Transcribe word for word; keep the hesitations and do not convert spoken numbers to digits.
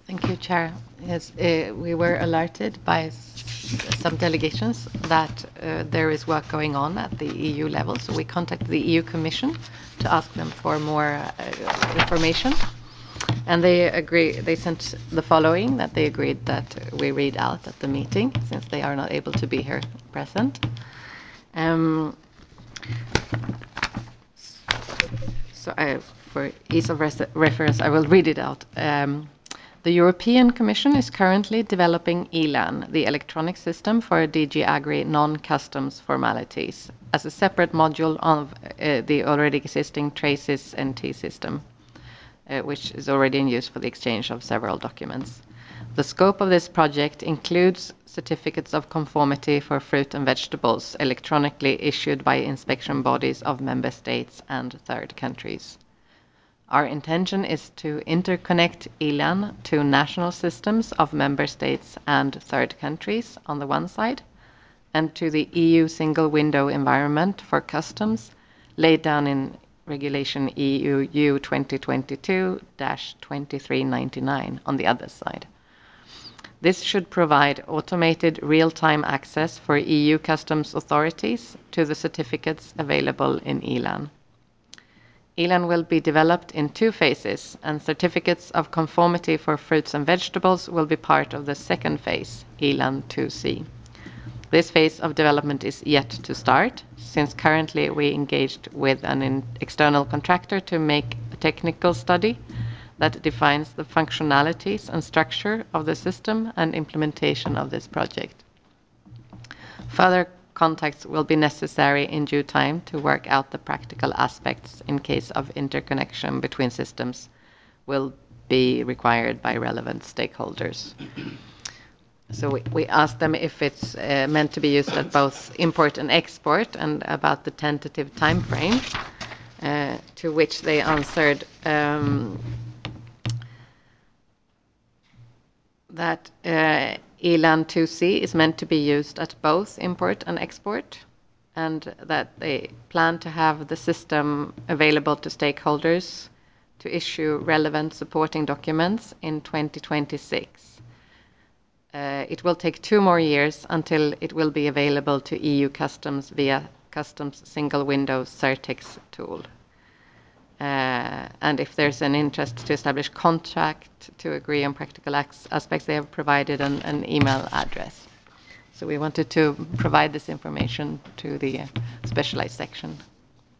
Thank you, Chair. Yes, uh, we were alerted by s- some delegations that uh, there is work going on at the E U level, so we contacted the E U Commission to ask them for more uh, information. And they agree. They sent the following, that they agreed that we read out at the meeting, since they are not able to be here present. Um, so I, for ease of res- reference, I will read it out. Um, the European Commission is currently developing E L A N, the electronic system for D G Agri non-customs formalities, as a separate module of uh, the already existing TRACES N T system, uh, which is already in use for the exchange of several documents. The scope of this project includes certificates of conformity for fruit and vegetables electronically issued by inspection bodies of member states and third countries. Our intention is to interconnect E L A N to national systems of member states and third countries on the one side, and to the E U single window environment for customs laid down in Regulation E U twenty twenty-two dash twenty-three ninety-nine on the other side. This should provide automated real-time access for E U customs authorities to the certificates available in E L A N. E L A N will be developed in two phases, and certificates of conformity for fruits and vegetables will be part of the second phase, E L A N two C. This phase of development is yet to start, since currently we engaged with an external contractor to make a technical study that defines the functionalities and structure of the system and implementation of this project. Further contacts will be necessary in due time to work out the practical aspects in case of interconnection between systems will be required by relevant stakeholders. So we, we asked them if it's uh, meant to be used at both import and export, and about the tentative time frame, uh, to which they answered um, that uh, E L A N two C is meant to be used at both import and export, and that they plan to have the system available to stakeholders to issue relevant supporting documents in twenty twenty-six. Uh, it will take two more years until it will be available to E U customs via Customs Single Window Certex tool. Uh, and if there's an interest to establish contract to agree on practical aspects, they have provided an, an email address. So we wanted to provide this information to the uh, specialized section.